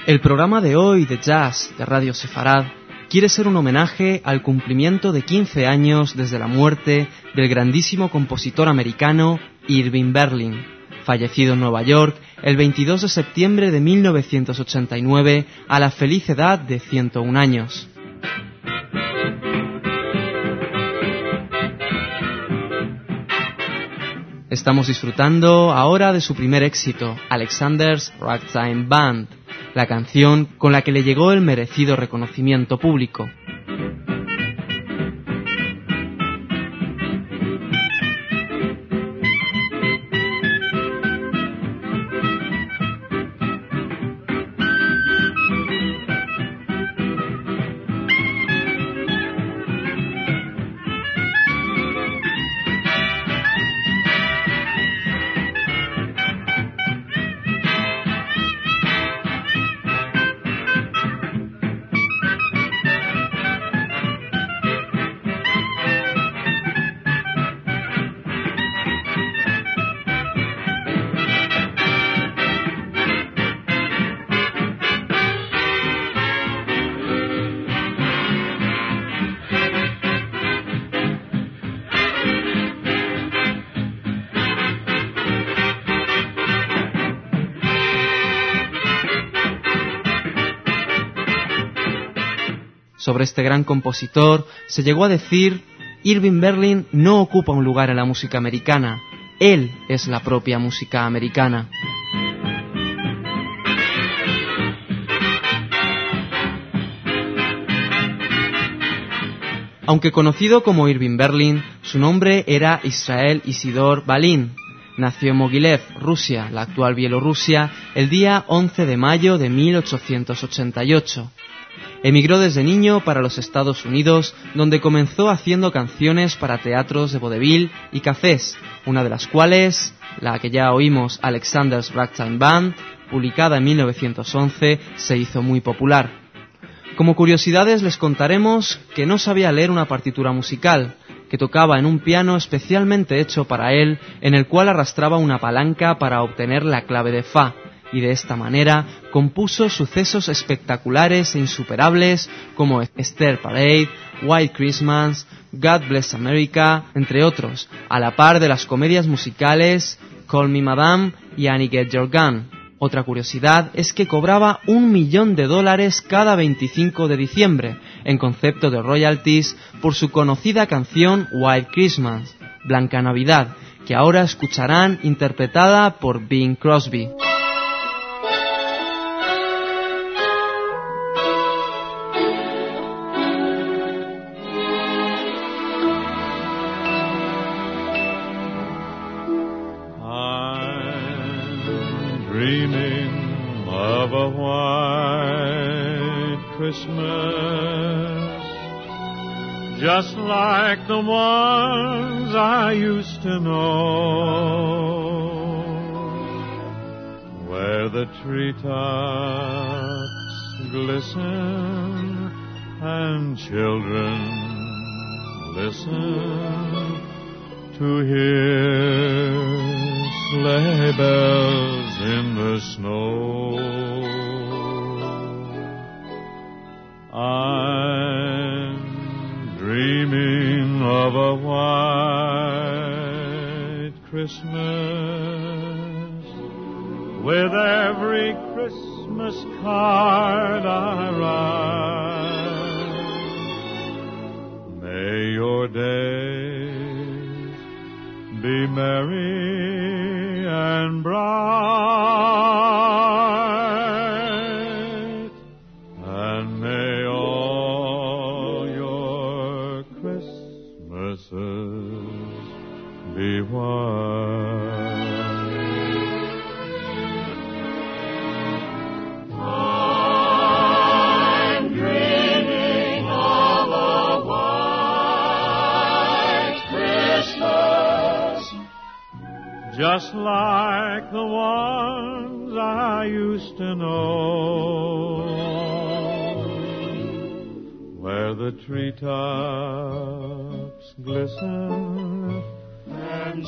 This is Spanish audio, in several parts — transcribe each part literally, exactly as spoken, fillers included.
El programa de hoy de jazz de Radio Sefarad quiere ser un homenaje al cumplimiento de quince años desde la muerte del grandísimo compositor americano Irving Berlin, fallecido en Nueva York el veintidós de septiembre de mil novecientos ochenta y nueve a la feliz edad de ciento un años. Estamos disfrutando ahora de su primer éxito, Alexander's Ragtime Band, la canción con la que le llegó el merecido reconocimiento público. Sobre este gran compositor se llegó a decir: Irving Berlin no ocupa un lugar en la música americana, él es la propia música americana. Aunque conocido como Irving Berlin, su nombre era Israel Isidor Balin. Nació en Mogilev, Rusia, la actual Bielorrusia, el día once de mayo de mil ochocientos ochenta y ocho. Emigró desde niño para los Estados Unidos, donde comenzó haciendo canciones para teatros de vodevil y cafés, una de las cuales, la que ya oímos, Alexander's Ragtime Band, publicada en mil novecientos once, se hizo muy popular. Como curiosidades les contaremos que no sabía leer una partitura musical, que tocaba en un piano especialmente hecho para él, en el cual arrastraba una palanca para obtener la clave de Fa, y de esta manera compuso sucesos espectaculares e insuperables como Easter Parade, White Christmas, God Bless America, entre otros, a la par de las comedias musicales Call Me Madame y Annie Get Your Gun. Otra curiosidad es que cobraba un millón de dólares cada veinticinco de diciembre, en concepto de royalties, por su conocida canción White Christmas, Blanca Navidad, que ahora escucharán interpretada por Bing Crosby. Dreaming of a white Christmas, just like the ones I used to know, where the treetops glisten and children listen to hear sleigh bells in the snow. I'm dreaming of a white Christmas, with every Christmas card I write. May your days be merry and bright, and may all your Christmases be white. I'm dreaming of a white Christmas, just like the ones I used to know, where the treetops glisten and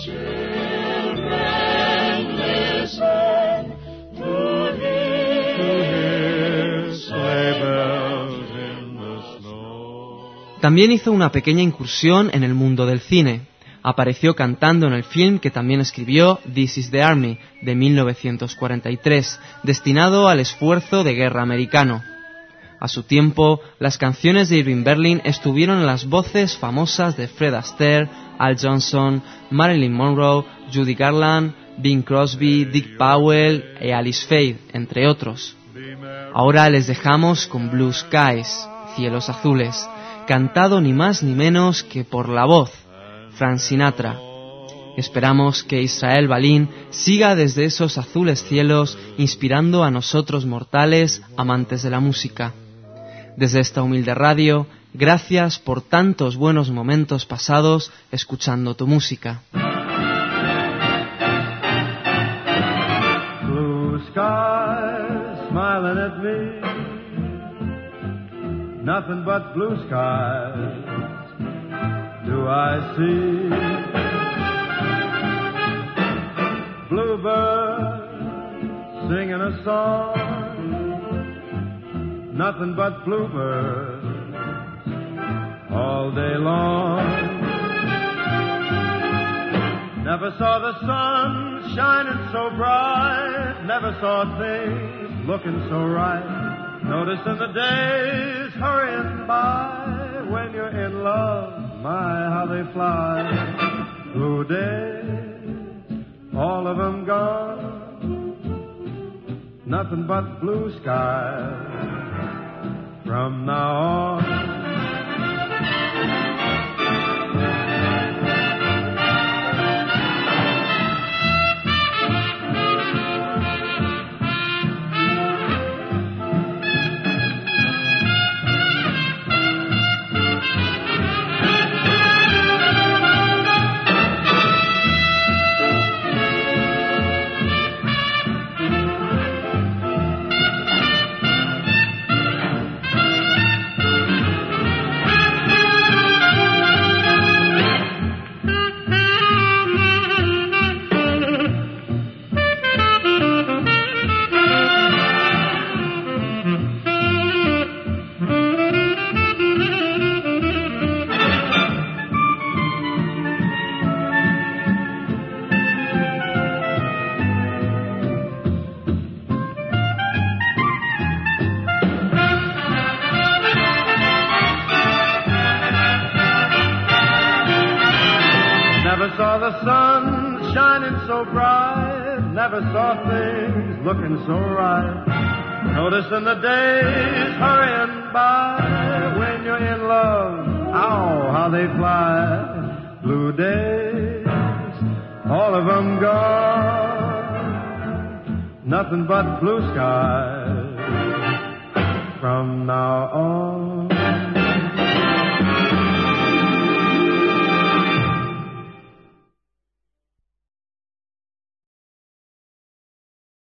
children listen to hear También hizo una pequeña incursión en el mundo del cine. Apareció cantando en el film que también escribió, This is the Army, de mil novecientos cuarenta y tres, destinado al esfuerzo de guerra americano. A su tiempo, las canciones de Irving Berlin estuvieron en las voces famosas de Fred Astaire, Al Johnson, Marilyn Monroe, Judy Garland, Bing Crosby, Dick Powell y Alice Faye, entre otros. Ahora les dejamos con Blue Skies, Cielos Azules, cantado ni más ni menos que por la voz, Frank Sinatra. Esperamos que Israel Balin siga desde esos azules cielos inspirando a nosotros mortales amantes de la música. Desde esta humilde radio, gracias por tantos buenos momentos pasados escuchando tu música. Blue skies smiling at me, nothing but blue skies do I see. Bluebirds singing a song, nothing but bluebirds all day long. Never saw the sun shining so bright, never saw things looking so right. Noticing the days hurrying by, when you're in love, my, how they fly. Blue days, all of them gone, nothing but blue skies from now on. Never saw the sun shining so bright, never saw things looking so right. Noticing the days hurrying by, when you're in love, ow, how they fly. Blue days, all of them gone, nothing but blue skies from now on.